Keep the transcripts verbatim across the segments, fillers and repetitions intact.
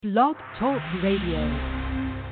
Blog Talk Radio.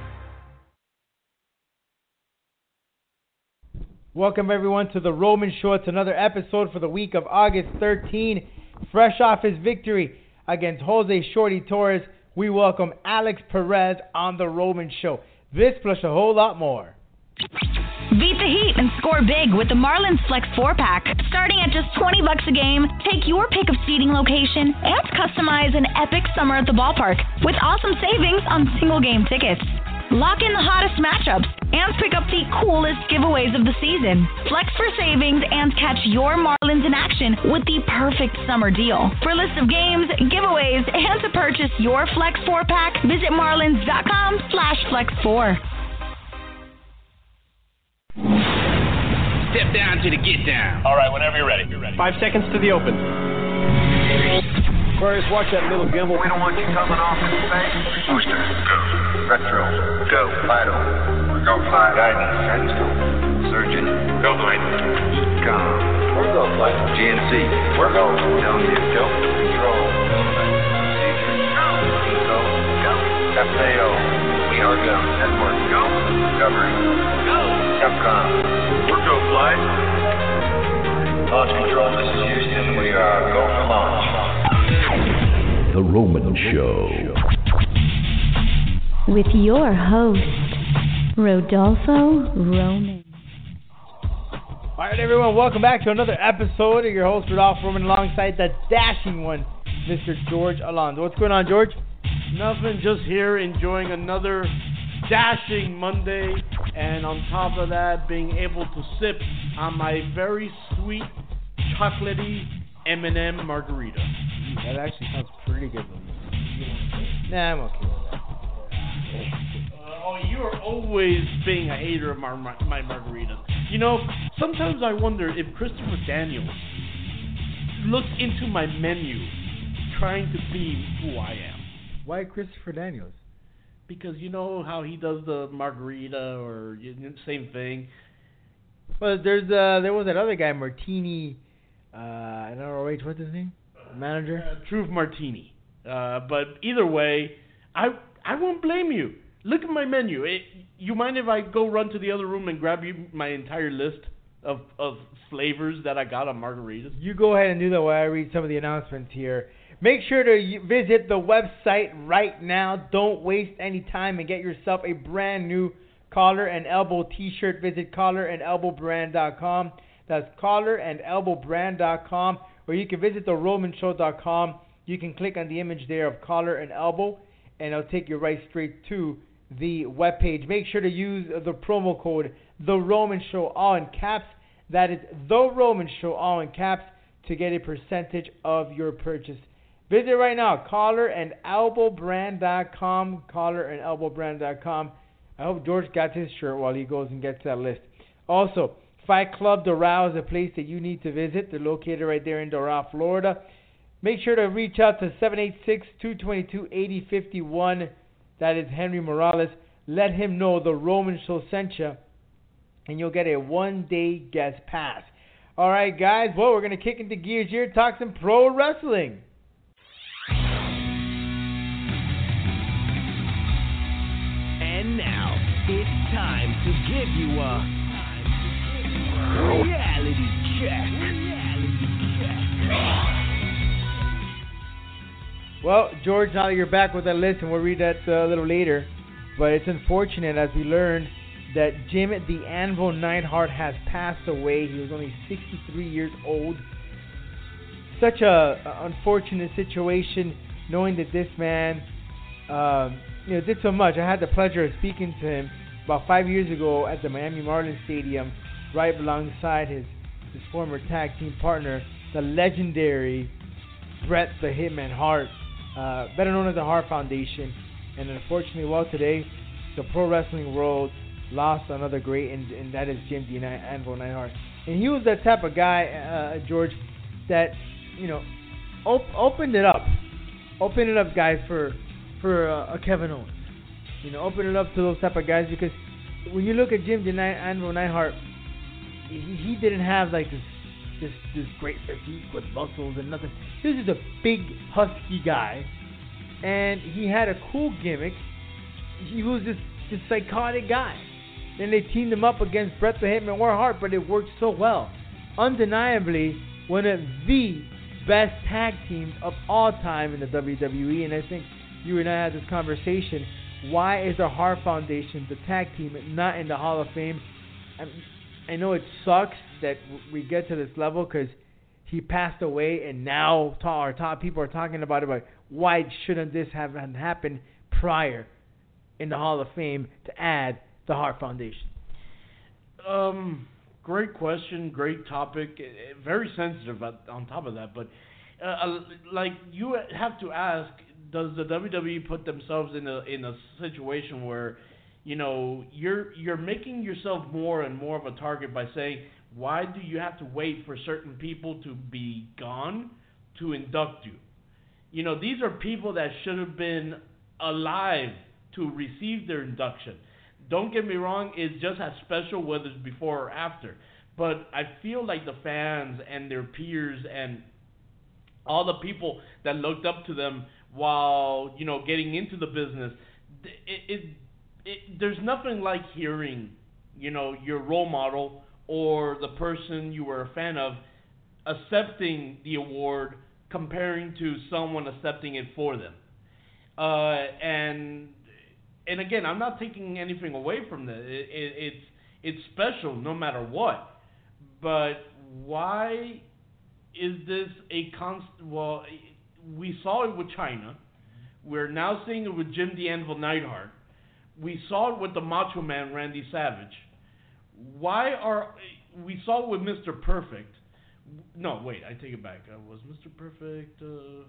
Welcome everyone to the Roman Show. It's another episode for the week of August thirteenth. Fresh off his victory against Jose Shorty Torres, we welcome Alex Perez on the Roman Show. This plus a whole lot more. Beat the heat and score big with the Marlins Flex four pack. Starting at just twenty bucks a game, take your pick of seating location and customize an epic summer at the ballpark with awesome savings on single game tickets. Lock in the hottest matchups and pick up the coolest giveaways of the season. Flex for savings and catch your Marlins in action with the perfect summer deal. For a list of games, giveaways, and to purchase your Flex four pack, visit marlins.com slash flex four. Step down to the get down. All right, whenever you're ready. You're ready. Five seconds to the open. Aquarius, watch that little gimbal. We don't want you coming off in space. Booster, go. Retro, go. Vital, go. Flight. Guidance, guidance, go. Surgeon, go. Flight. Econ, we're go. Flight. G N C, we're go. Telling you, go. Control, procedure, go. Go, go. F A O, we are go. Network, go. Discovery, go. Capcom, we're go. Flight. Launch control, this is Houston. We are go for launch. The Roman Show. With your host, Rodolfo Roman. All right, everyone, welcome back to another episode of your host, Rodolfo Roman, alongside the dashing one, Mister George Alonso. What's going on, George? Nothing, just here enjoying another dashing Monday, and on top of that, being able to sip on my very sweet, chocolatey M and M margarita. That actually sounds pretty good. Nah, I'm okay with that. Uh, oh, you are always being a hater of my, my, my margaritas. You know, sometimes I wonder if Christopher Daniels looks into my menu trying to be who I am. Why Christopher Daniels? Because you know how he does the margarita, or you know, same thing. Well, there's uh, there was that other guy, Martini. Uh, I don't know, wait, what's his name? Manager? Uh, Truth Martini. Uh, but either way, I I won't blame you. Look at my menu. It, you mind if I go run to the other room and grab you my entire list of, of flavors that I got on margaritas? You go ahead and do that while I read some of the announcements here. Make sure to visit the website right now. Don't waste any time and get yourself a brand new Collar and Elbow t-shirt. Visit collar and elbow brand dot com. That's collar and elbow brand dot com. Or you can visit the roman show dot com. You can click on the image there of Collar and Elbow, and it'll take you right straight to the webpage. Make sure to use the promo code The Roman Show, all in caps. That is The Roman Show, all in caps, to get a percentage of your purchase. Visit right now, collar and elbow brand dot com, collar and elbow brand dot com. I hope George got his shirt while he goes and gets that list. Also, Fight Club Doral is a place that you need to visit. They're located right there in Doral, Florida. Make sure to reach out to seven eight six, two two two, eight zero five one. That is Henry Morales. Let him know the Roman Show sent you, and you'll get a one-day guest pass. All right, guys. Well, we're going to kick into gears here, talk some pro wrestling. And now, it's time to give you a reality check. Reality check. Well, George, now that you're back with that list, and we'll read that uh, a little later, but it's unfortunate as we learned that Jim the Anvil Neidhart has passed away. He was only sixty-three years old. Such a, a unfortunate situation, knowing that this man um, you know, did so much. I had the pleasure of speaking to him about five years ago at the Miami Marlins Stadium, right alongside his, his former tag team partner, the legendary Bret the Hitman Hart, uh, better known as the Hart Foundation. And unfortunately, well, today, the pro wrestling world lost another great, and, and that is Jim the Anvil Neidhart. And he was that type of guy, uh, George, that, you know, op- opened it up. Opened it up, guys, for for uh, a Kevin Owens. You know, open it up to those type of guys, because when you look at Jim the Anvil Neidhart, he, he didn't have like this this this great physique with muscles and nothing. He was just a big husky guy and he had a cool gimmick. He was this, this psychotic guy. Then they teamed him up against Bret the Hitman Hart, but it worked so well. Undeniably, one of the best tag teams of all time in the W W E, and I think you and I had this conversation. Why is the Hart Foundation, the tag team, not in the Hall of Fame? I, I know it sucks that we get to this level because he passed away, and now our top people are talking about it. But why shouldn't this have happened prior in the Hall of Fame to add the Hart Foundation? Um, great question, great topic, very sensitive on top of that. But uh, like you have to ask, does the W W E put themselves in a in a situation where, you know, you're you're making yourself more and more of a target by saying, why do you have to wait for certain people to be gone to induct you? You know, these are people that should have been alive to receive their induction. Don't get me wrong, it's just as special whether it's before or after. But I feel like the fans and their peers and all the people that looked up to them while, you know, getting into the business, it, it, it there's nothing like hearing, you know, your role model or the person you were a fan of accepting the award comparing to someone accepting it for them. Uh, and and again, I'm not taking anything away from that. It, it, it's it's special no matter what. But why is this a constant? Well, we saw it with China. We're now seeing it with Jim the Anvil Neidhart. We saw it with the Macho Man Randy Savage. Why are we saw it with Mister Perfect? No, wait, I take it back. Uh, was Mister Perfect? Uh,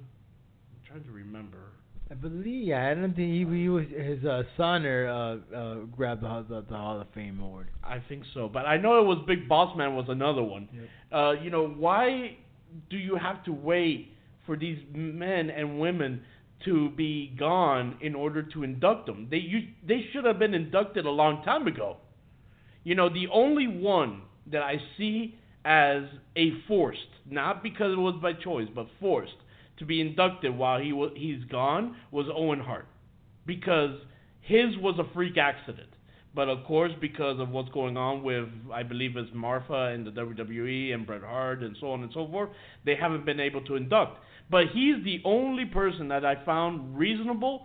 I'm trying to remember. I believe, yeah, I don't think he, he was his uh, son or uh, uh, grabbed the, the the Hall of Fame award. I think so, but I know it was Big Boss Man was another one. Yep. Uh, you know, why do you have to wait for these men and women to be gone in order to induct them? They you, they should have been inducted a long time ago. You know, the only one that I see as a forced, not because it was by choice, but forced to be inducted while he was he's gone was Owen Hart, because his was a freak accident. But of course, because of what's going on with, I believe it's Martha and the W W E and Bret Hart and so on and so forth, they haven't been able to induct. But he's the only person that I found reasonable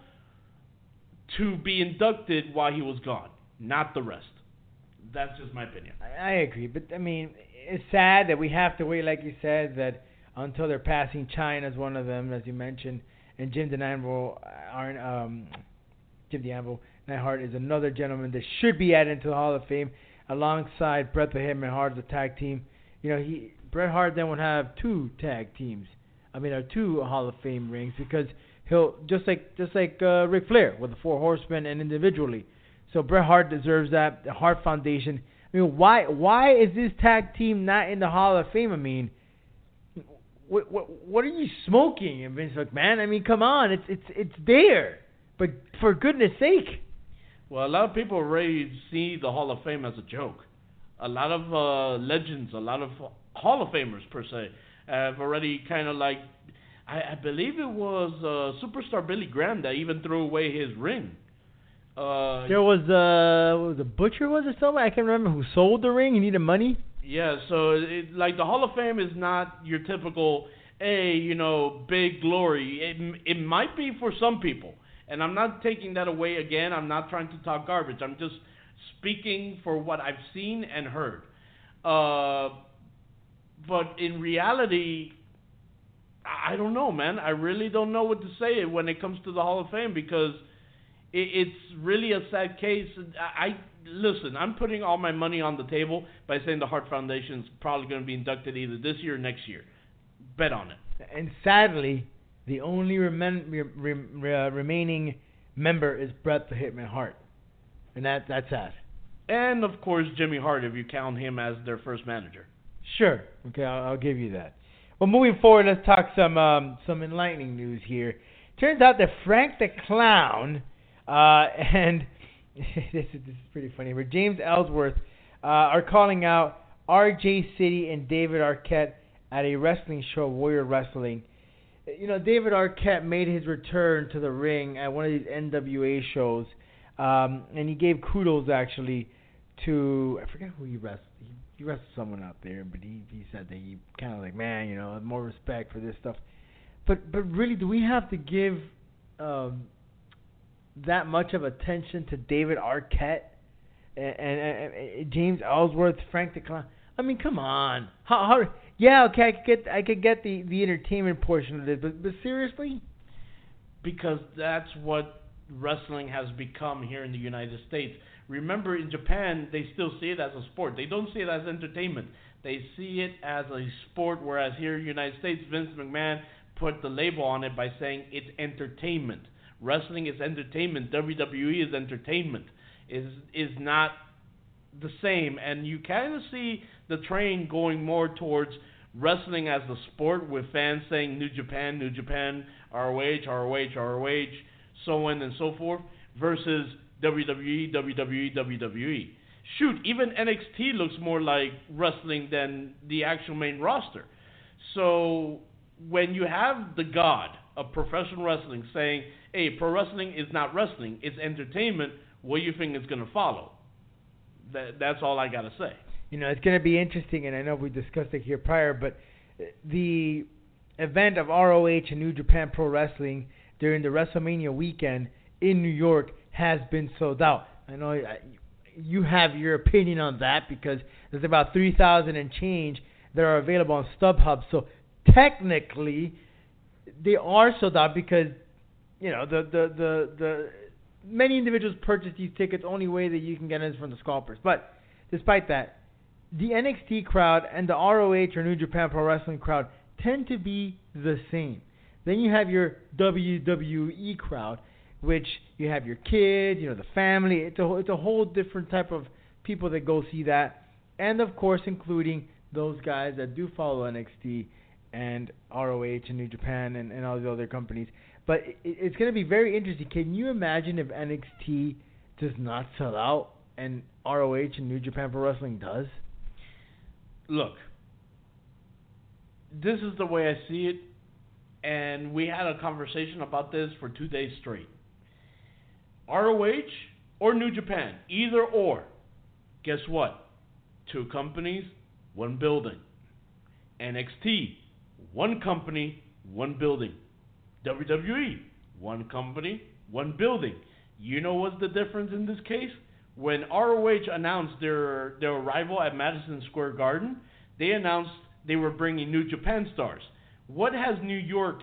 to be inducted while he was gone, not the rest. That's just my opinion. I, I agree, but I mean, it's sad that we have to wait, like you said, that until they're passing. China's one of them, as you mentioned, and Jim the Anvil, aren't um, Jim the Anvil Neidhart is another gentleman that should be added into the Hall of Fame alongside Bret the Hitman Hart as a tag team. You know, he Bret Hart then would have two tag teams. I mean, or two Hall of Fame rings, because he'll just like just like uh, Ric Flair with the Four Horsemen and individually. So Bret Hart deserves that. The Hart Foundation. I mean, why why is this tag team not in the Hall of Fame? I mean, what what what are you smoking, Vince McMahon? I mean, come on, it's it's it's there, but for goodness sake. Well, a lot of people already see the Hall of Fame as a joke. A lot of uh, legends, a lot of Hall of Famers per se, have already kind of like, I, I believe it was uh, Superstar Billy Graham that even threw away his ring. Uh, there was uh, what was the Butcher was it somebody? I can't remember who sold the ring. He needed money. Yeah, so it, like the Hall of Fame is not your typical, hey, you know, big glory. It it might be for some people, and I'm not taking that away. Again, I'm not trying to talk garbage. I'm just speaking for what I've seen and heard. Uh, but in reality, I don't know, man. I really don't know what to say when it comes to the Hall of Fame, because it's really a sad case. I listen, I'm putting all my money on the table by saying the Hart Foundation is probably going to be inducted either this year or next year. Bet on it. And sadly, the only remen- re- re- uh, remaining member is Bret the Hitman Hart, and that that's sad. And of course, Jimmy Hart, if you count him as their first manager. Sure. Okay, I'll, I'll give you that. Well, moving forward, let's talk some um, some enlightening news here. Turns out that Frank the Clown. Uh, and this is, this is pretty funny, but James Ellsworth uh, are calling out R J City and David Arquette at a wrestling show, Warrior Wrestling. you know, David Arquette made his return to the ring at one of these N W A shows, um, and he gave kudos actually to, I forget who he wrestled. He, he wrestled someone out there, but he, he said that he kind of like, man, you know, more respect for this stuff. But but really, do we have to give um, that much of attention to David Arquette and, and, and, and James Ellsworth, Frank the Clown? I mean, come on. How, how yeah, okay, I could get I could get the, the entertainment portion of this, but but seriously? Because that's what wrestling has become here in the United States. Remember, in Japan, they still see it as a sport. They don't see it as entertainment. They see it as a sport, whereas here in the United States, Vince McMahon put the label on it by saying it's entertainment. Wrestling is entertainment. W W E is entertainment. Is is not the same, and you kind of see the train going more towards wrestling as a sport, with fans saying New Japan, New Japan, R O H, R O H, R O H, so on and so forth, versus W W E, W W E, W W E. Shoot, even N X T looks more like wrestling than the actual main roster. So when you have the god of professional wrestling saying, hey, pro wrestling is not wrestling, it's entertainment, what do you think is going to follow? That, that's all I got to say. You know, it's going to be interesting, and I know we discussed it here prior, but the event of R O H and New Japan Pro Wrestling during the WrestleMania weekend in New York has been sold out. I know you have your opinion on that because there's about three thousand and change that are available on StubHub. So technically, they are sold out because, you know, the the, the, the many individuals purchase these tickets. Only way that you can get in is from the scalpers. But despite that, the N X T crowd and the R O H or New Japan Pro Wrestling crowd tend to be the same. Then you have your W W E crowd, which you have your kids, you know, the family. It's a it's a whole different type of people that go see that, and of course, including those guys that do follow N X T and R O H and New Japan and, and all the other companies. But it, it's going to be very interesting. Can you imagine if N X T does not sell out and R O H and New Japan Pro Wrestling does? Look, this is the way I see it, and we had a conversation about this for two days straight. R O H or New Japan, either or. Guess what? Two companies, one building. N X T, one company, one building. W W E, one company, one building. You know what's the difference in this case? When R O H announced their their arrival at Madison Square Garden, they announced they were bringing New Japan stars. What has New York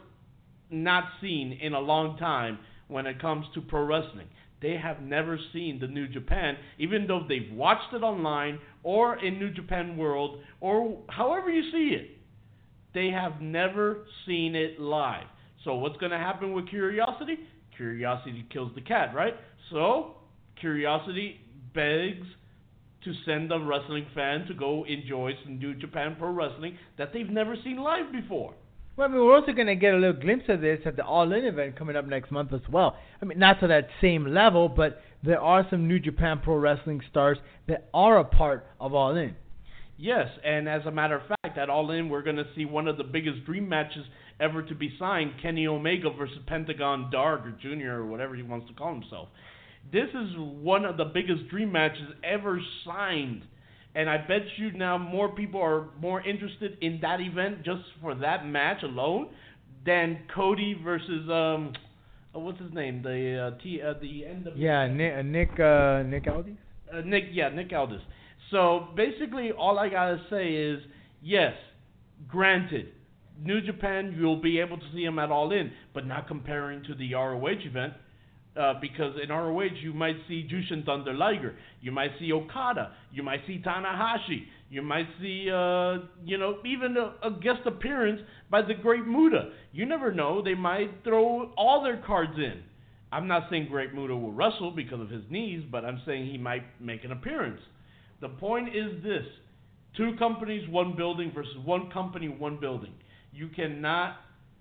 not seen in a long time when it comes to pro wrestling? They have never seen the New Japan, even though they've watched it online or in New Japan World or however you see it. They have never seen it live. So what's going to happen with curiosity? Curiosity kills the cat, right? So curiosity begs to send a wrestling fan to go enjoy some New Japan Pro Wrestling that they've never seen live before. Well, I mean, we're also going to get a little glimpse of this at the All In event coming up next month as well. I mean, not to that same level, but there are some New Japan Pro Wrestling stars that are a part of All In. Yes, and as a matter of fact, at All In, we're going to see one of the biggest dream matches ever to be signed, Kenny Omega versus Pentagon Dark or Junior or whatever he wants to call himself. This is one of the biggest dream matches ever signed. And I bet you now more people are more interested in that event just for that match alone than Cody versus um, oh, what's his name? The uh, T uh, the end of yeah Nick uh, Nick uh, Nick Aldis. Uh, Nick yeah Nick Aldis. So basically, all I gotta say is yes, granted, New Japan you'll be able to see them at All In, but not comparing to the R O H event. Uh, because in R O H you might see Jushin Thunder Liger, you might see Okada, you might see Tanahashi, you might see, uh, you know, even a, a guest appearance by the Great Muta. You never know, they might throw all their cards in. I'm not saying Great Muta will wrestle because of his knees, but I'm saying he might make an appearance. The point is this, two companies, one building versus one company, one building. You cannot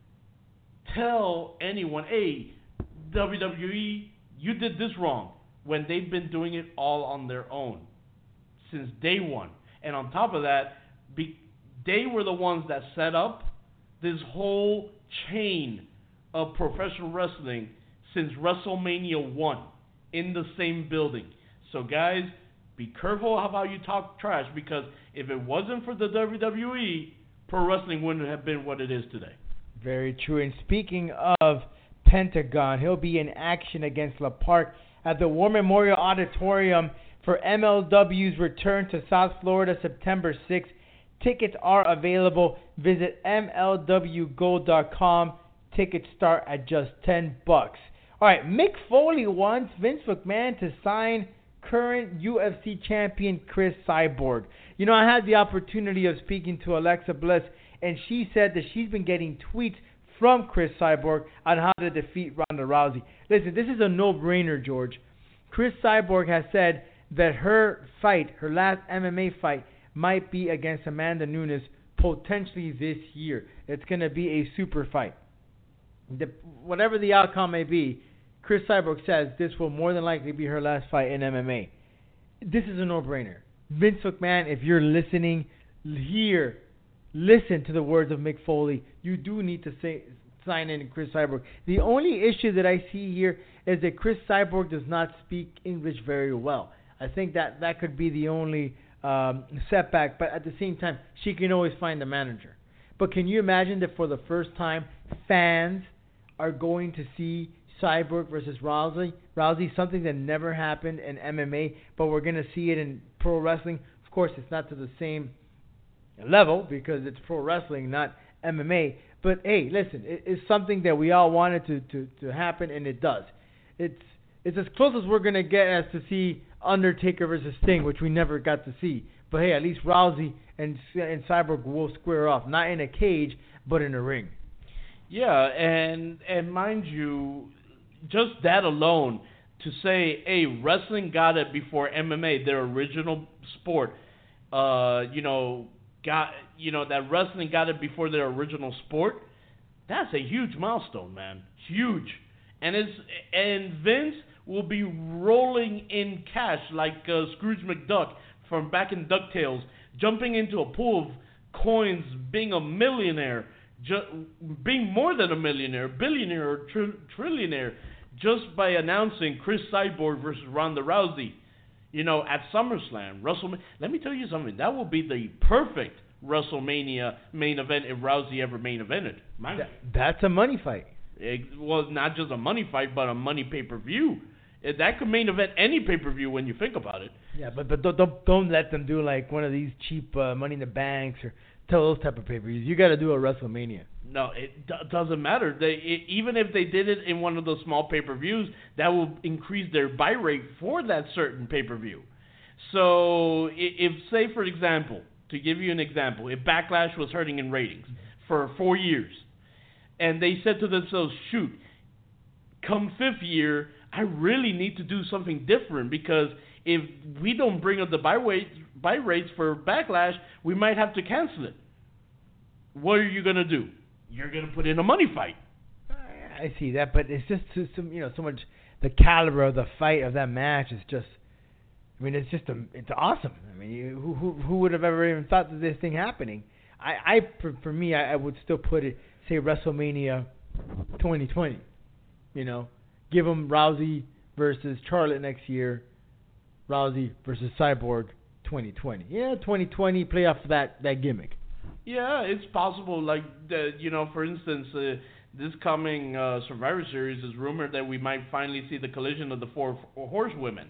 tell anyone, hey, W W E, you did this wrong, when they've been doing it all on their own since day one. And on top of that, be, they were the ones that set up this whole chain of professional wrestling since WrestleMania one in the same building. So guys, be careful how you talk trash, because if it wasn't for the W W E, pro wrestling wouldn't have been what it is today. Very true. And speaking of Pentagon, he'll be in action against La Park at the War Memorial Auditorium for M L W's return to South Florida September sixth. Tickets are available. Visit M L W gold dot com. Tickets start at just ten bucks. All right, Mick Foley wants Vince McMahon to sign current U F C champion Chris Cyborg. You know, I had the opportunity of speaking to Alexa Bliss, and she said that she's been getting tweets from Chris Cyborg on how to defeat Ronda Rousey. Listen, this is a no-brainer, George. Chris Cyborg has said that her fight, her last M M A fight, might be against Amanda Nunes potentially this year. It's going to be a super fight. The, whatever the outcome may be, Chris Cyborg says this will more than likely be her last fight in M M A. This is a no-brainer. Vince McMahon, if you're listening here, listen to the words of Mick Foley. You do need to say, sign in Chris Cyborg. The only issue that I see here is that Chris Cyborg does not speak English very well. I think that that could be the only um, setback, but at the same time, she can always find a manager. But can you imagine that for the first time, fans are going to see Cyborg versus Rousey, Rousey, something that never happened in M M A, but we're going to see it in pro wrestling. Of course, it's not to the same level because it's pro wrestling, not M M A. But hey, listen, it, it's something that we all wanted to, to, to happen, and it does. It's it's as close as we're going to get as to see Undertaker versus Sting, which we never got to see. But hey, at least Rousey and, and Cyborg will square off, not in a cage, but in a ring. Yeah, and and mind you, just that alone, to say, hey, wrestling got it before M M A, their original sport, uh, you know, got, you know, that wrestling got it before their original sport, that's a huge milestone, man. Huge. And it's, and Vince will be rolling in cash like uh, Scrooge McDuck from back in DuckTales, jumping into a pool of coins, being a millionaire, ju- being more than a millionaire, billionaire or tr- trillionaire, just by announcing Chris Cyborg versus Ronda Rousey, you know, at SummerSlam, WrestleMania. Let me tell you something. That will be the perfect WrestleMania main event if Rousey ever main evented. That, that's a money fight. It was not just a money fight, but a money pay-per-view. It, that could main event any pay-per-view when you think about it. Yeah, but but don't don't, don't let them do like one of these cheap uh, Money in the Banks or those type of pay-per-views. You got to do a WrestleMania. No, it d- doesn't matter. They it, even if they did it in one of those small pay-per-views, that will increase their buy rate for that certain pay-per-view. So if, say, for example, to give you an example, if Backlash was hurting in ratings for four years, and they said to themselves, shoot, come fifth year, I really need to do something different, because if we don't bring up the buy, rate, buy rates for Backlash, we might have to cancel it. What are you going to do? You're going to put in a money fight. I see that, but it's just so, so, you know, so much, the caliber of the fight of that match is just, I mean, it's just, a, it's awesome. I mean, you, who, who who would have ever even thought of this thing happening? I, I for, for me, I, I would still put it, say, WrestleMania twenty twenty. You know, give them Rousey versus Charlotte next year, Rousey versus Cyborg twenty twenty. Yeah, twenty twenty, play off that, that gimmick. Yeah, it's possible. Like, the, you know, for instance, uh, this coming uh, Survivor Series is rumored that we might finally see the collision of the four horsewomen.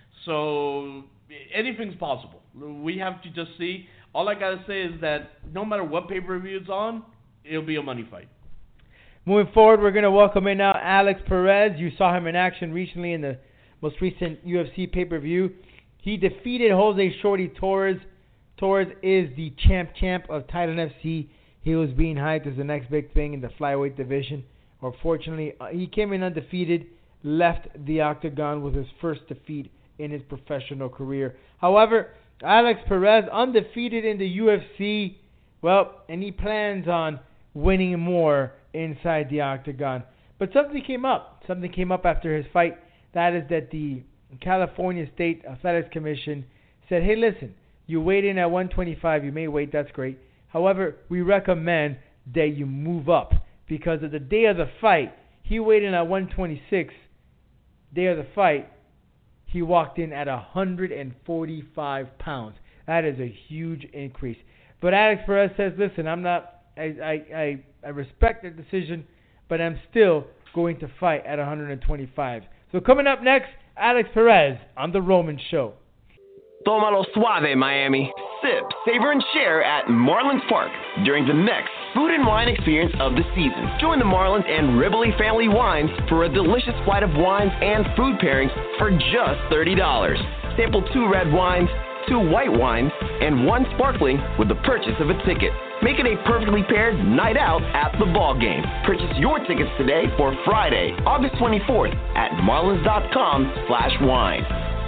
So anything's possible. We have to just see. All I gotta say is that no matter what pay-per-view it's on, it'll be a money fight. Moving forward, we're going to welcome in now Alex Perez. You saw him in action recently in the most recent U F C pay-per-view. He defeated Jose Shorty Torres. Torres is the champ champ of Titan F C. He was being hyped as the next big thing in the flyweight division. Unfortunately, uh, he came in undefeated, left the octagon with his first defeat in his professional career. However, Alex Perez, undefeated in the U F C, well, and he plans on winning more inside the octagon. But something came up. Something came up after his fight. That is that the California State Athletics Commission said, hey, listen, you weighed in at one twenty-five. You may weight, that's great. However, we recommend that you move up because of the day of the fight, he weighed in at one twenty-six. Day of the fight, he walked in at one hundred forty-five pounds. That is a huge increase. But Alex Perez says, listen, I'm not, I, I, I, I respect the decision, but I'm still going to fight at one hundred twenty-five. So coming up next, Alex Perez on The Roman Show. Tómalo suave, Miami. Sip, savor, and share at Marlins Park during the next food and wine experience of the season. Join the Marlins and Rivoli Family Wines for a delicious flight of wines and food pairings for just thirty dollars. Sample two red wines, two white wines, and one sparkling with the purchase of a ticket. Make it a perfectly paired night out at the ball game. Purchase your tickets today for Friday, August twenty-fourth at marlins.com slash wine.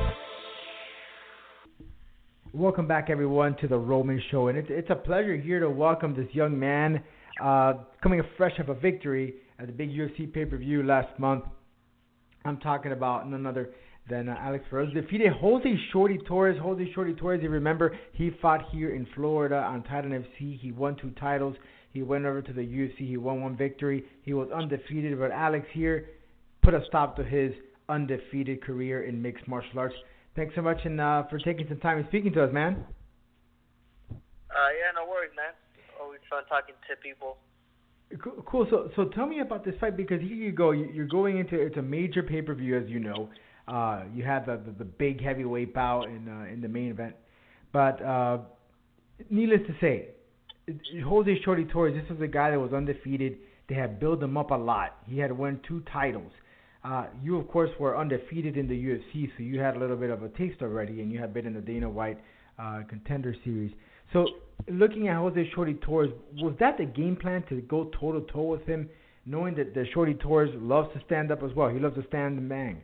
Welcome back, everyone, to The Roman Show. And it's, it's a pleasure here to welcome this young man uh, coming fresh off a victory at the big U F C pay-per-view last month. I'm talking about none other than uh, Alex Perez. Defeated Jose Shorty Torres. Jose Shorty Torres, you remember, he fought here in Florida on Titan F C. He won two titles. He went over to the U F C. He won one victory. He was undefeated, but Alex here put a stop to his undefeated career in mixed martial arts. Thanks so much and uh, for taking some time and speaking to us, man. Uh, yeah, no worries, man. Always fun talking to people. Cool. So, so tell me about this fight, because here you go. You're going into it's a major pay-per-view, as you know. Uh, you had the, the the big heavyweight bout in uh, in the main event, but uh, needless to say, Jose Shorty Torres. This was a guy that was undefeated. They had built him up a lot. He had won two titles. Uh, you, of course, were undefeated in the U F C, so you had a little bit of a taste already, and you had been in the Dana White uh, Contender Series. So, looking at Jose Shorty Torres, was that the game plan to go toe-to-toe with him, knowing that the Shorty Torres loves to stand up as well? He loves to stand and bang.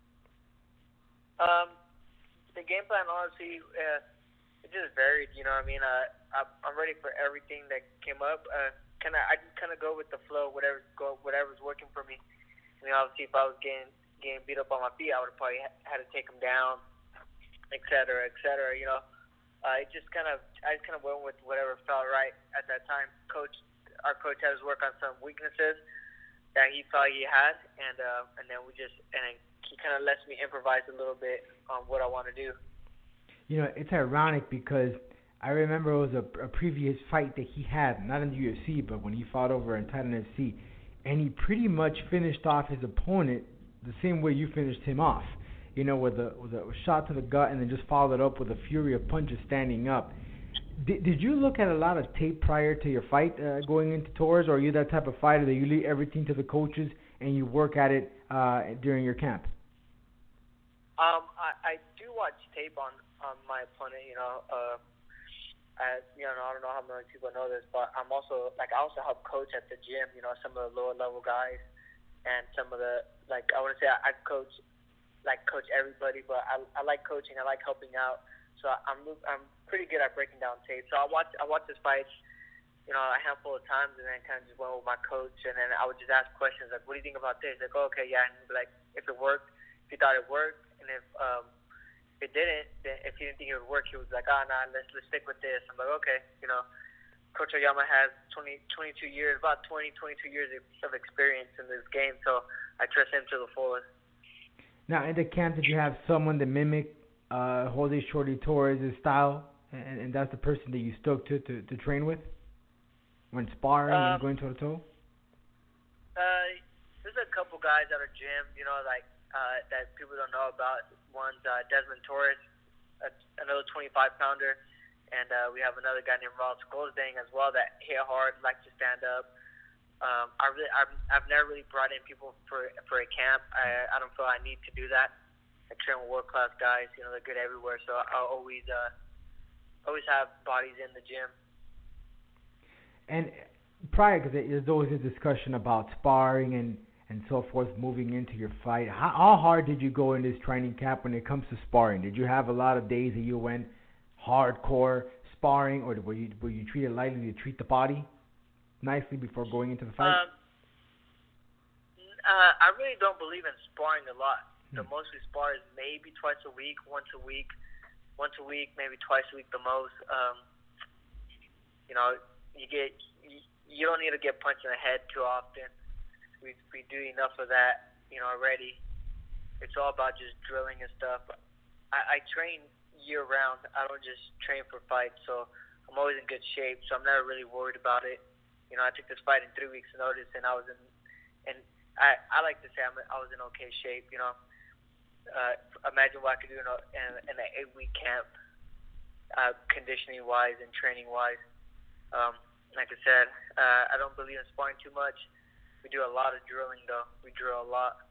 Um, the game plan, honestly, uh, it just varied. You know what I mean? Uh, I, I'm ready for everything that came up. Uh, kind of, I just kind of go with the flow, whatever's go, whatever's working for me. I mean, obviously, if I was getting getting beat up on my feet, I would have probably had to take him down, et cetera, et cetera. You know, uh, it just kind of, I just kind of went with whatever felt right at that time. Coach, our coach had us work on some weaknesses that he thought he had, and uh, and then we just, and he kind of lets me improvise a little bit on what I want to do. You know, it's ironic because I remember it was a, a previous fight that he had, not in the U F C, but when he fought over in Titan F C. And he pretty much finished off his opponent the same way you finished him off. You know, with a, with a shot to the gut and then just followed up with a fury of punches standing up. Did, did you look at a lot of tape prior to your fight uh, going into Torres, or are you that type of fighter that you leave everything to the coaches and you work at it uh, during your camp? Um, I, I do watch tape on, on my opponent, you know. Uh, I, you know, I don't know how many people know this, but I'm also, like, I also help coach at the gym, you know, some of the lower level guys and some of the, like, I want to say I, I coach, like, coach everybody, but I, I like coaching, I like helping out, so I'm I'm pretty good at breaking down tape. So I watch, I watch this fight, you know, a handful of times, and then kind of just went with my coach, and then I would just ask questions, like, what do you think about this? Like, oh, okay, yeah, and he'd be like, if it worked, if you thought it worked, and if, um, if it didn't, then if he didn't think it would work, he was like, ah, oh, nah, let's let's stick with this. I'm like, okay, you know, Coach Oyama has twenty, twenty-two years, about twenty, twenty-two years of experience in this game, so I trust him to the fullest. Now, in the camp, did you have someone to mimic uh, Jose Shorty Torres' style, and, and that's the person that you stuck to, to to train with when sparring um, and going toe-to-toe? Uh, there's a couple guys at our gym, you know, like, Uh, that people don't know about. One's uh, Desmond Torres, uh, another twenty-five pounder, and uh, we have another guy named Ross Goldsdang as well that hit hard, like to stand up. Um, I really, I've, I've never really brought in people for for a camp. I, I don't feel I need to do that. I train with world class guys. You know, they're good everywhere, so I'll always uh, always have bodies in the gym. And prior, because there's always a discussion about sparring and. and so forth, moving into your fight. How, how hard did you go in this training camp when it comes to sparring? Did you have a lot of days that you went hardcore sparring, or were you were you treated lightly to treat the body nicely before going into the fight? Um, uh, I really don't believe in sparring a lot. The Hmm. most we spar is maybe twice a week, once a week, once a week, maybe twice a week the most. Um, you know, you get you, you don't need to get punched in the head too often. We we do enough of that, you know, already. It's all about just drilling and stuff. I, I train year round. I don't just train for fights, so I'm always in good shape. So I'm never really worried about it. You know, I took this fight in three weeks' notice, and I was in, and I I like to say I'm, I was in okay shape. You know, uh, imagine what I could do in, a, in, in an eight-week camp, uh, conditioning-wise and training-wise. Um, like I said, uh, I don't believe in sparring too much. We do a lot of drilling, though. We drill a lot.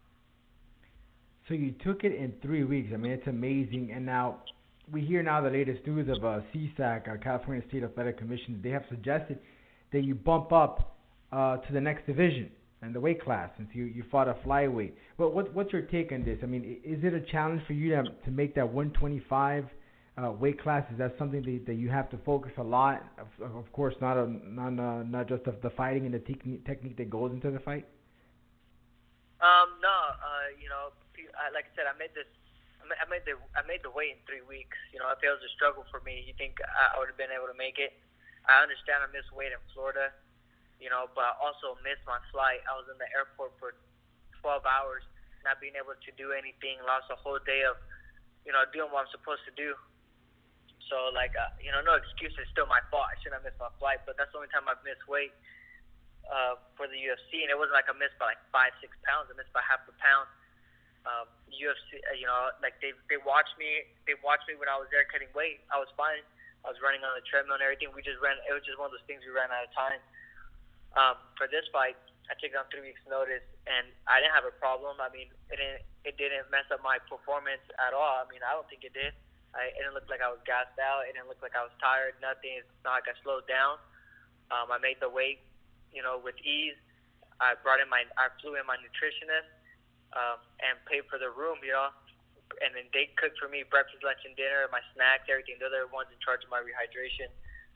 So you took it in three weeks. I mean, it's amazing. And now we hear now the latest news of uh, C S A C, uh, California State Athletic Commission. They have suggested that you bump up uh, to the next division and the weight class since you, you fought a flyweight. But what what's your take on this? I mean, is it a challenge for you to to make that one twenty-five uh, weight class? Is that something that, that you have to focus a lot? Of, of course, not a, not uh, not just of the fighting and the technique technique that goes into the fight. Um, no, uh, you know. I, like I said, I made this. I made the. I made the weight in three weeks. You know, if it was a struggle for me, you think I would have been able to make it? I understand I missed weight in Florida, you know, but I also missed my flight. I was in the airport for twelve hours, not being able to do anything. Lost a whole day of, you know, doing what I'm supposed to do. So, like, uh, you know, no excuse. It's still my fault. I shouldn't have missed my flight, but that's the only time I've missed weight uh, for the U F C, and it wasn't like I missed by like five, six pounds. I missed by half a pound. Um, U F C, uh, you know, like they they watched me. They watched me when I was there cutting weight. I was fine. I was running on the treadmill and everything. We just ran. It was just one of those things we ran out of time. Um, for this fight, I took it on three weeks' notice, and I didn't have a problem. I mean, it didn't it didn't mess up my performance at all. I mean, I don't think it did. I, it didn't look like I was gassed out. It didn't look like I was tired. Nothing. It's not like I slowed down. Um, I made the weight, you know, with ease. I brought in my. I flew in my nutritionist. Um, and paid for the room, you know, and then they cooked for me breakfast, lunch, and dinner, my snacks, everything. They're the ones in charge of my rehydration.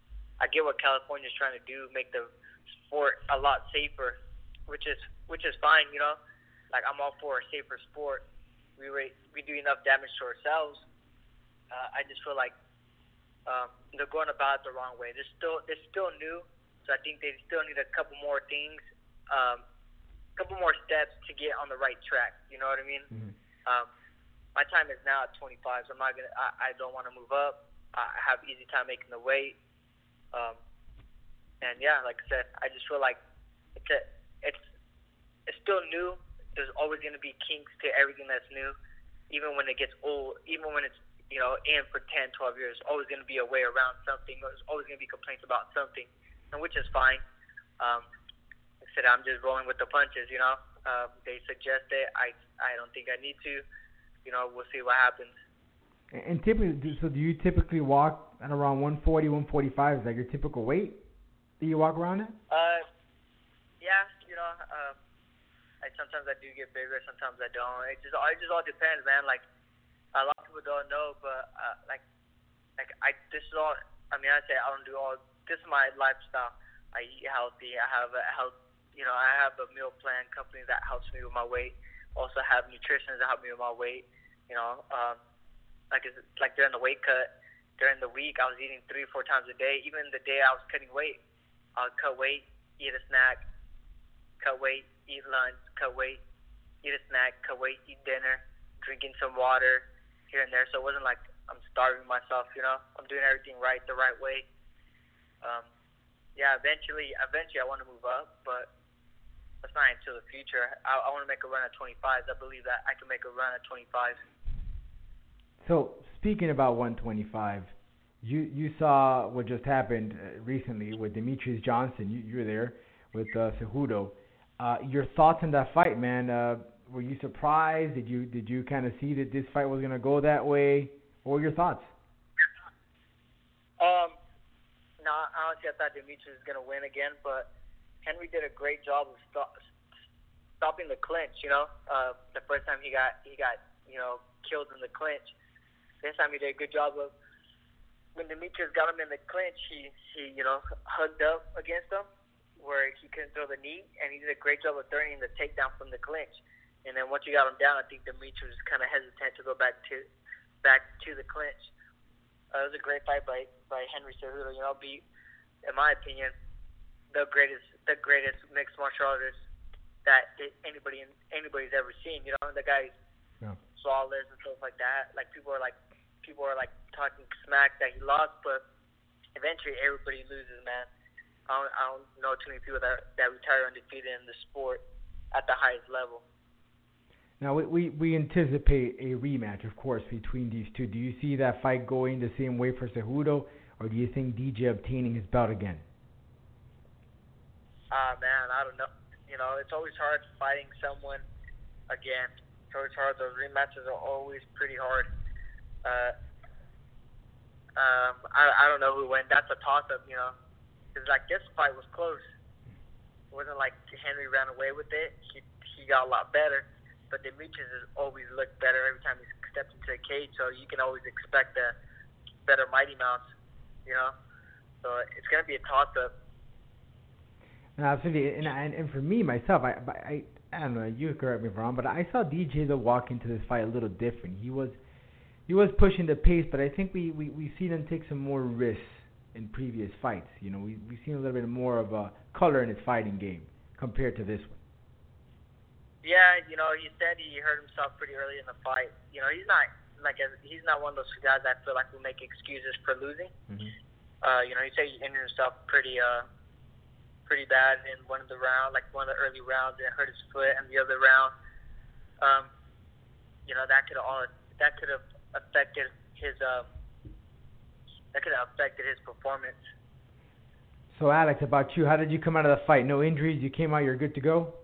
I get what California's trying to do, make the sport a lot safer, which is which is fine, you know. Like, I'm all for a safer sport. We we do enough damage to ourselves. Uh, I just feel like um, they're going about it the wrong way. They're still they're still new, so I think they still need a couple more things. Um, couple more steps to get on the right track. You know what I mean? Mm-hmm. Um, my time is now at twenty-five, so I'm not gonna. I, I don't want to move up. I have easy time making the weight. Um, and yeah, like I said, I just feel like it's a, it's it's still new. There's always gonna be kinks to everything that's new, even when it gets old. Even when it's you know in for ten, twelve years, there's always gonna be a way around something. There's always gonna be complaints about something, and which is fine. Um, Said I'm just rolling with the punches, you know. Uh, they suggest it. I I don't think I need to. You know, we'll see what happens. And typically, so do you typically walk at around one forty, one forty-five? Is that your typical weight? Do you walk around it? Uh, yeah, you know. Uh, I sometimes I do get bigger, sometimes I don't. It just it just all depends, man. Like a lot of people don't know, but uh, like like I this is all. I mean, I say I don't do all. This is my lifestyle. I eat healthy. I have a health. You know, I have a meal plan company that helps me with my weight. Also have nutritionists that help me with my weight. You know, um, like it's, like during the weight cut, during the week, I was eating three, four times a day. Even the day I was cutting weight, I would cut weight, eat a snack, cut weight, eat lunch, cut weight, eat a snack, cut weight, eat dinner, drinking some water here and there. So it wasn't like I'm starving myself. You know, I'm doing everything right, the right way. Um, yeah, eventually, eventually I want to move up, but that's not until the future. I, I want to make a run at twenty-five. I believe that I can make a run at twenty-five. So, speaking about one twenty-five, you you saw what just happened uh, recently with Demetrius Johnson. You, you were there with uh, Cejudo. Uh, your thoughts on that fight, man? Uh, were you surprised? Did you did you kind of see that this fight was going to go that way? What were your thoughts? Um, no, honestly, I thought Demetrius was going to win again, but Henry did a great job of stop, stopping the clinch. You know, uh, the first time he got he got you know killed in the clinch. This time he did a good job of when Demetrius got him in the clinch. He he you know hugged up against him where he couldn't throw the knee, and he did a great job of throwing the takedown from the clinch. And then once you got him down, I think Demetrius was kind of hesitant to go back to back to the clinch. Uh, it was a great fight by by Henry Cejudo. You know, be in my opinion the greatest the greatest mixed martial artist that it, anybody anybody's ever seen. You know, the guy's Yeah. flawless and stuff like that. Like people are like people are like talking smack that he lost, but eventually everybody loses, man. I don't, I don't know too many people that that retire undefeated in the sport at the highest level. Now, we, we, we anticipate a rematch, of course, between these two. Do you see that fight going the same way for Cejudo, or do you think D J obtaining his belt again? Ah, uh, man, I don't know. You know, it's always hard fighting someone again. It's always hard. Those rematches are always pretty hard. Uh, um, I, I don't know who wins. That's a toss-up, you know. Because, like, this fight was close. It wasn't like Henry ran away with it. He, he got a lot better. But Demetrius has always looked better every time he steps into the cage, so you can always expect a better Mighty Mouse, you know. So it's gonna be a toss-up. No, absolutely, and, and and for me myself, I I I don't know. You correct me if I'm wrong, but I saw D J though walk into this fight a little different. He was he was pushing the pace, but I think we we we seen him take some more risks in previous fights. You know, we we seen a little bit more of a color in his fighting game compared to this one. Yeah, you know, he said he hurt himself pretty early in the fight. You know, he's not like a, he's not one of those guys that feel like will make excuses for losing. Mm-hmm. Uh, you know, he said he injured himself pretty uh pretty bad in one of the rounds, like one of the early rounds, and hurt his foot. And the other round, um, you know, that could all that could have affected his um that could have affected his performance. So Alex, about you, how did you come out of the fight? No injuries. You came out. You're good to go.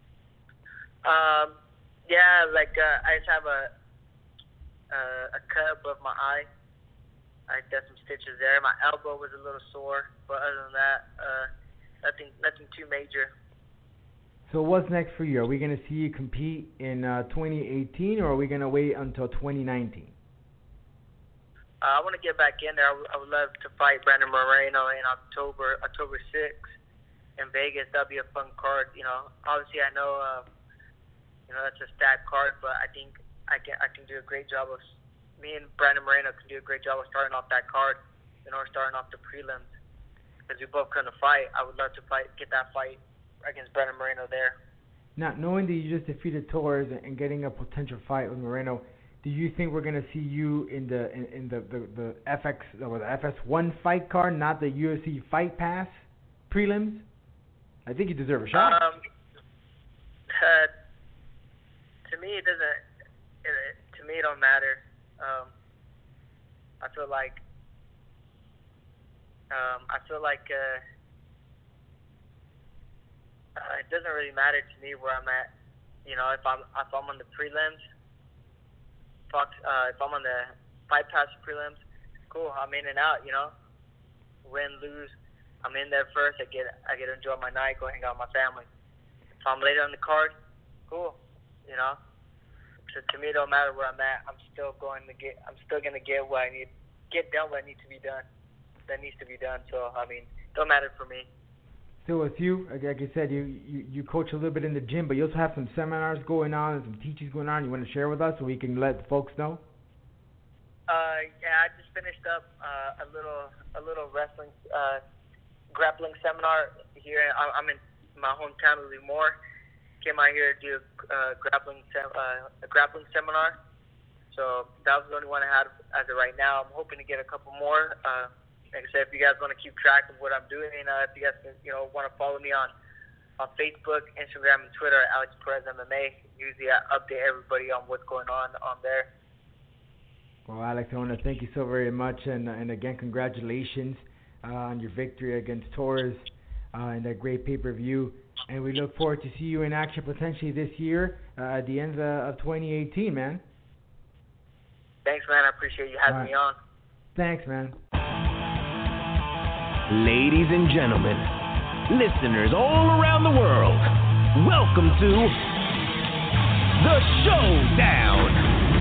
Um, yeah, like uh, I just have a uh, a cut above my eye. I got some stitches there. My elbow was a little sore, but other than that, uh, nothing nothing too major. So what's next for you? Are we going to see you compete in uh, twenty eighteen, or are we going to wait until twenty nineteen? Uh, I want to get back in there. I, w- I would love to fight Brandon Moreno in October October sixth in Vegas. That'll be a fun card. You know, obviously I know. Uh, You know, that's a stacked card, but I think I can I can do a great job of, me and Brandon Moreno can do a great job of starting off that card, you know, starting off the prelims, because we both couldn't fight. I would love to fight, get that fight against Brandon Moreno there. Now, knowing that you just defeated Torres and getting a potential fight with Moreno, do you think we're going to see you in the in, in the, the, the F X or the F S one fight card, not the U F C Fight Pass prelims? I think you deserve a shot. Um, uh, To me, it doesn't. It, to me, it don't matter. Um, I feel like. Um, I feel like uh, uh, it doesn't really matter to me where I'm at. You know, if I'm if I'm on the prelims, Fox, uh, if I'm on the Fight Pass prelims, cool. I'm in and out. You know, win, lose, I'm in there first. I get I get to enjoy my night, go hang out with my family. If I'm later on the card, cool. You know, so to me, it don't matter where I'm at. I'm still going to get. I'm still gonna get what I need. Get done what needs to be done. That needs to be done. So I mean, don't matter for me. Still with you, like I said, you, you you coach a little bit in the gym, but you also have some seminars going on and some teachings going on. You want to share with us so we can let the folks know? Uh, yeah, I just finished up uh, a little a little wrestling uh, grappling seminar here. I'm in my hometown of Lemoore. Came out here to do a uh, grappling sem- uh, a grappling seminar. So that was the only one I had as of right now. I'm hoping to get a couple more. Uh, like I said, if you guys want to keep track of what I'm doing, uh, if you guys you know want to follow me on on Facebook, Instagram, and Twitter at Alex Perez M M A. Usually I update everybody on what's going on on there. Well, Alex, I want to thank you so very much, and and again, congratulations uh, on your victory against Torres uh, in that great pay-per-view. And we look forward to see you in action potentially this year uh, at the end uh, of twenty eighteen, man. Thanks, man. I appreciate you having right. me on. Thanks, man. Ladies and gentlemen, listeners all around the world, welcome to The Showdown.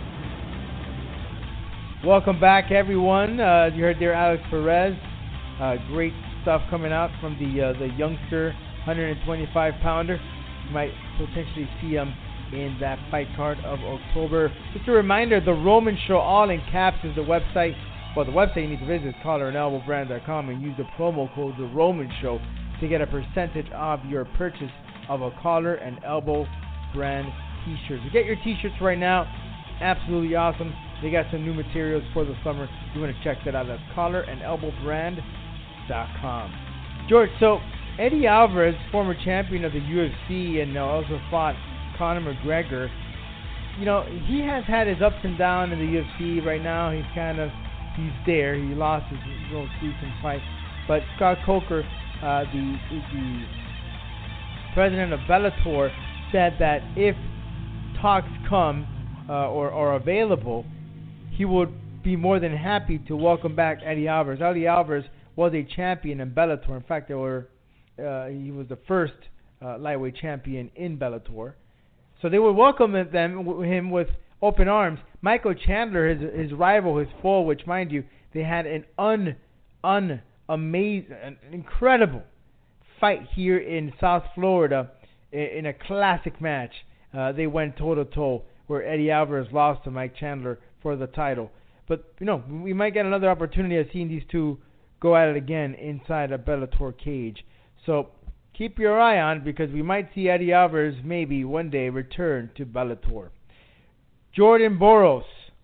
Welcome back, everyone. Uh, you heard there Alex Perez. Uh, great stuff coming out from the uh, the youngster one twenty-five pounder. You might potentially see him in that fight card of October. Just a reminder, The Roman Show, all in caps, is the website. Well, the website you need to visit is collar and elbow brand dot com and use the promo code The Roman Show to get a percentage off your purchase of a Collar and Elbow brand t-shirts. You get your t-shirts right now. Absolutely awesome. They got some new materials for the summer. You want to check that out. That's collar and elbow brand dot com. George, so Eddie Alvarez, former champion of the U F C and uh, also fought Conor McGregor, you know, he has had his ups and downs in the U F C. Right now, he's kind of, he's there. He lost his most recent fight. But Scott Coker, uh, the, the president of Bellator, said that if talks come uh, or are available, he would be more than happy to welcome back Eddie Alvarez. Eddie Alvarez was a champion in Bellator. In fact, they were uh, he was the first uh, lightweight champion in Bellator. So they would welcome them him with open arms. Michael Chandler, his his rival, his foe, which mind you, they had an un un amazing, an incredible fight here in South Florida in, in a classic match. Uh, they went toe to toe, where Eddie Alvarez lost to Mike Chandler for the title. But you know, we might get another opportunity of seeing these two go at it again inside a Bellator cage. So keep your eye on, because we might see Eddie Alvarez maybe one day return to Bellator. Jordan Boros,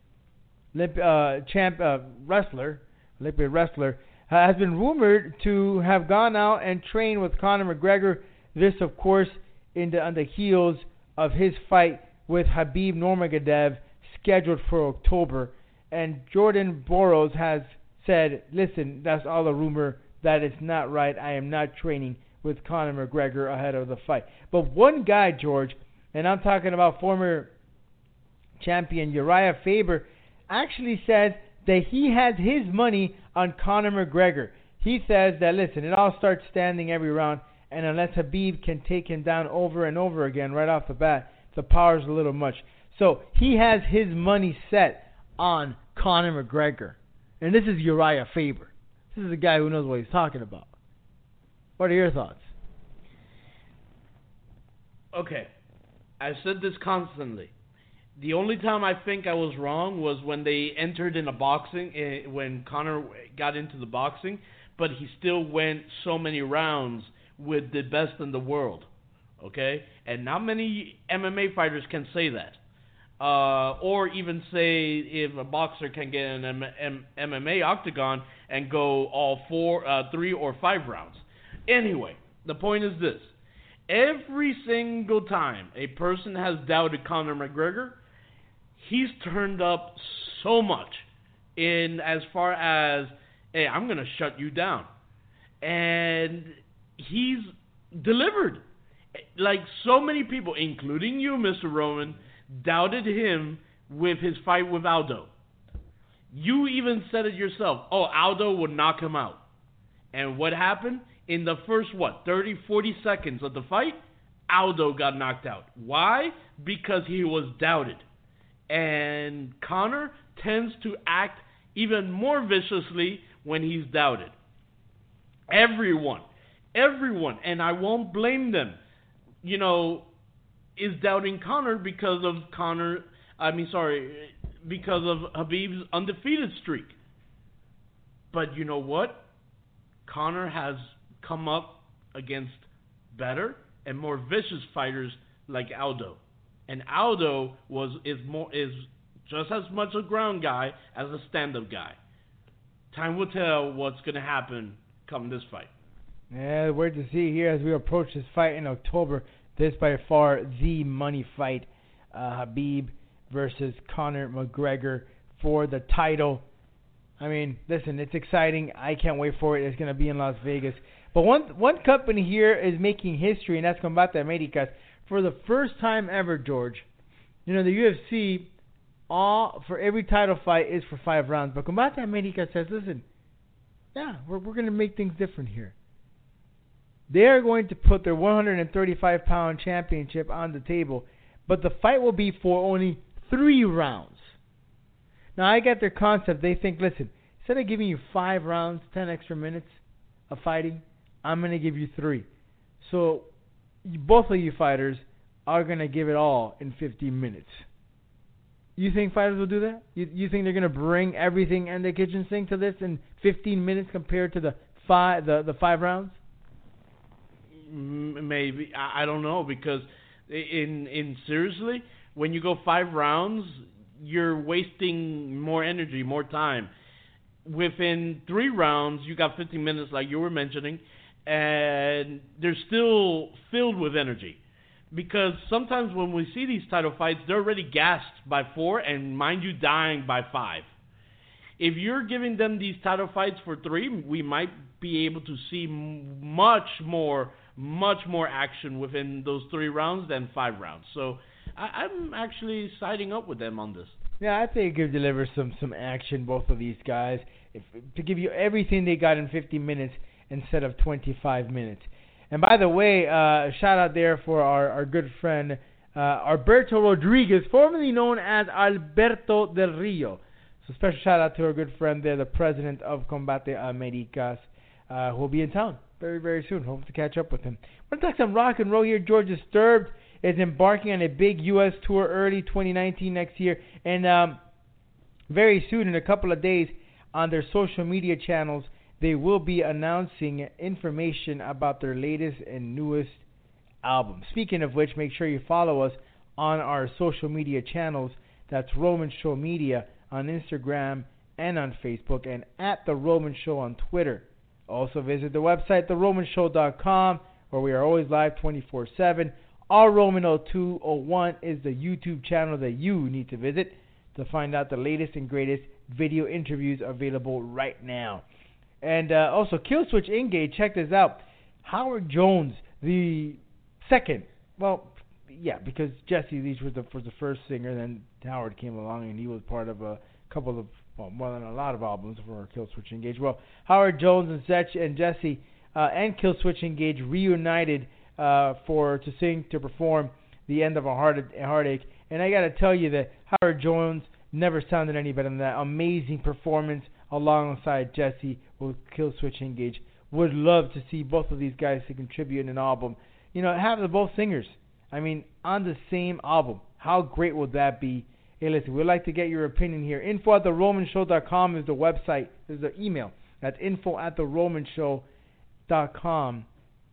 uh, champ uh, wrestler, Olympic wrestler, uh, has been rumored to have gone out and trained with Conor McGregor. This, of course, in the, on the heels of his fight with Khabib Nurmagomedov, scheduled for October. And Jordan Boros has said, listen, that's all a rumor. That is not right. I am not training with Conor McGregor ahead of the fight. But one guy, George, and I'm talking about former champion Uriah Faber, actually says that he has his money on Conor McGregor. He says that, listen, it all starts standing every round, and unless Khabib can take him down over and over again right off the bat, the power's a little much. So he has his money set on Conor McGregor. And this is Uriah Faber. This is a guy who knows what he's talking about. What are your thoughts? Okay. I've said this constantly. The only time I think I was wrong was when they entered in a boxing, uh, when Conor got into the boxing, but he still went so many rounds with the best in the world. Okay? And not many M M A fighters can say that. Uh, or even say if a boxer can get in an M M A octagon and go all four, uh, three or five rounds. Anyway, the point is this. Every single time a person has doubted Conor McGregor, he's turned up so much in as far as, hey, I'm going to shut you down. And he's delivered. Like so many people, including you, Mister Roman, doubted him with his fight with Aldo. You even said it yourself. Oh, Aldo would knock him out. And what happened? In the first, what, thirty, forty seconds of the fight, Aldo got knocked out. Why? Because he was doubted. And Conor tends to act even more viciously when he's doubted. Everyone, everyone, and I won't blame them, you know, is doubting Conor because of Conor, I mean, sorry, because of Khabib's undefeated streak. But you know what? Conor has come up against better and more vicious fighters like Aldo. And Aldo was is more is just as much a ground guy as a stand-up guy. Time will tell what's going to happen come this fight. Yeah, we're to see here as we approach this fight in October. This by far the money fight, uh, Khabib versus Conor McGregor for the title. I mean, listen, it's exciting. I can't wait for it. It's going to be in Las Vegas. But one one company here is making history, and that's Combate Americas. For the first time ever, George, you know, the U F C, all for every title fight is for five rounds. But Combate Americas says, listen, yeah, we're we're going to make things different here. They are going to put their one hundred thirty-five pound championship on the table, but the fight will be for only three rounds. Now, I got their concept. They think, listen, instead of giving you five rounds, ten extra minutes of fighting, I'm going to give you three. So, you, both of you fighters are going to give it all in fifteen minutes. You think fighters will do that? You, you think they're going to bring everything and the kitchen sink to this in fifteen minutes compared to the five, the, the five rounds? Maybe. I, I don't know, because in in seriously, when you go five rounds, you're wasting more energy, more time. Within three rounds, you got fifteen minutes, like you were mentioning, and they're still filled with energy. Because sometimes when we see these title fights, they're already gassed by four, and mind you, dying by five. If you're giving them these title fights for three, we might be able to see much more, much more action within those three rounds than five rounds. So I, I'm actually siding up with them on this. Yeah, I think it could deliver some, some action, both of these guys, if, to give you everything they got in fifty minutes instead of twenty-five minutes. And by the way, uh, shout out there for our, our good friend uh, Alberto Rodriguez, formerly known as Alberto Del Rio. So special shout out to our good friend there, the president of Combate Americas, uh, who will be in town very, very soon. Hope to catch up with him. We're going to talk some rock and roll here. George Disturbed is embarking on a big U S tour early twenty nineteen next year. And um, very soon, in a couple of days, on their social media channels, they will be announcing information about their latest and newest album. Speaking of which, make sure you follow us on our social media channels. That's Roman Show Media on Instagram and on Facebook, and at The Roman Show on Twitter. Also visit the website, the roman show dot com, where we are always live twenty-four seven. Our Roman oh two oh one is the YouTube channel that you need to visit to find out the latest and greatest video interviews available right now. And uh, also, Killswitch Engage, check this out. Howard Jones, the second, well, yeah, because Jesse Leach was the, was the first singer, then Howard came along, and he was part of a couple of, well, more than a lot of albums for Killswitch Engage. Well, Howard Jones and, Sech, and Jesse uh, and Killswitch Engage reunited uh, for to sing, to perform The End of a Heart, Heartache. And I got to tell you that Howard Jones never sounded any better than that. Amazing performance alongside Jesse with Killswitch Engage. Would love to see both of these guys to contribute in an album. You know, have the both singers, I mean, on the same album. How great would that be? Hey, listen, we'd like to get your opinion here. Info at the roman show dot com is the website, is the email. That's info at the roman show dot com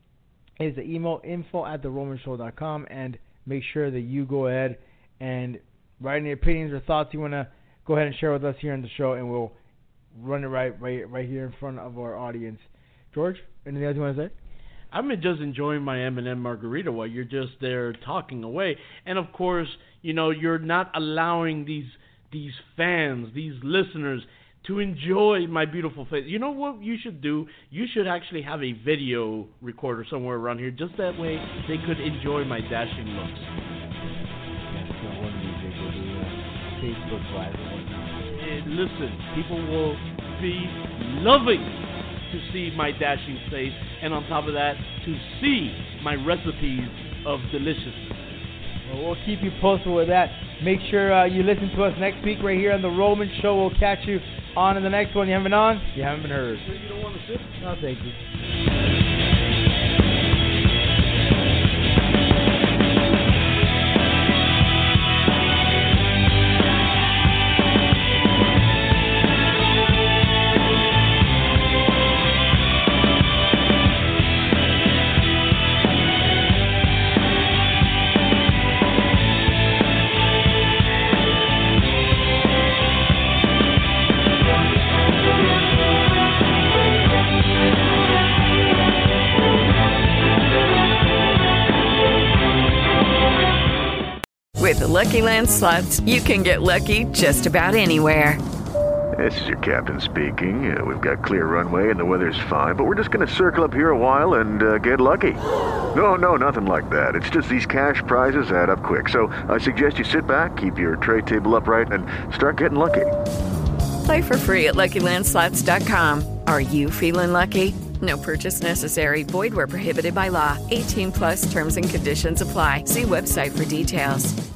is the email, info at the roman show dot com, and make sure that you go ahead and write any opinions or thoughts you want to go ahead and share with us here on the show, and we'll run it right, right, right here in front of our audience. George, anything else you want to say? I'm just enjoying my M and M margarita while you're just there talking away. And of course, you know, you're not allowing these these fans, these listeners, to enjoy my beautiful face. You know what you should do? You should actually have a video recorder somewhere around here. Just that way they could enjoy my dashing looks. Facebook Live or whatnot. Listen, people will be loving to see my dashing face, and on top of that, to see my recipes of deliciousness. Well, we'll keep you posted with that. Make sure uh, you listen to us next week right here on The Roman Show. We'll catch you on in the next one. You haven't been on? You haven't been heard. So you don't want to sit? No, thank you. With the Lucky Land Slots, you can get lucky just about anywhere. This is your captain speaking. Uh, we've got clear runway and the weather's fine, but we're just going to circle up here a while and uh, get lucky. No, no, nothing like that. It's just these cash prizes add up quick. So I suggest you sit back, keep your tray table upright, and start getting lucky. Play for free at lucky land slots dot com. Are you feeling lucky? No purchase necessary. Void where prohibited by law. eighteen plus terms and conditions apply. See website for details.